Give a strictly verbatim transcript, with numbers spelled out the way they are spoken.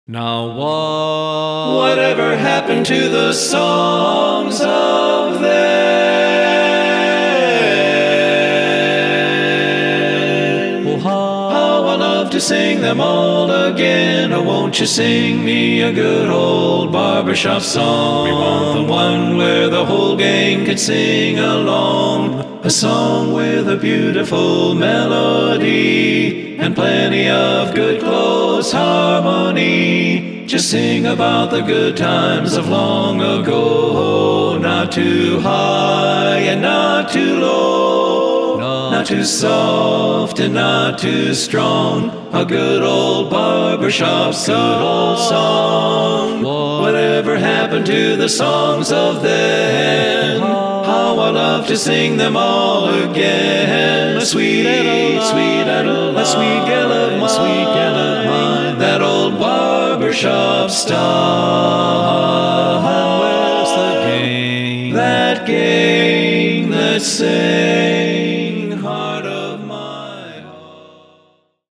Now what? Whatever happened to the songs of then? Oh, how, How I love to sing them all again. Oh, won't you sing me a good old barbershop song? We want the one where the whole gang could sing along. A song with a beautiful melody and plenty of good close harmony. Just sing about the good times of long ago. Not too high and not too low, no. not too soft and not too strong. A good old barbershop song. Good old song. What? Whatever happened to the songs of then? How I love to sing them all again. A sweet, sweet Adeline, sweet gal of mine, sweet gal of mine. That old barbershop style. Where's the gang? That gang that sang.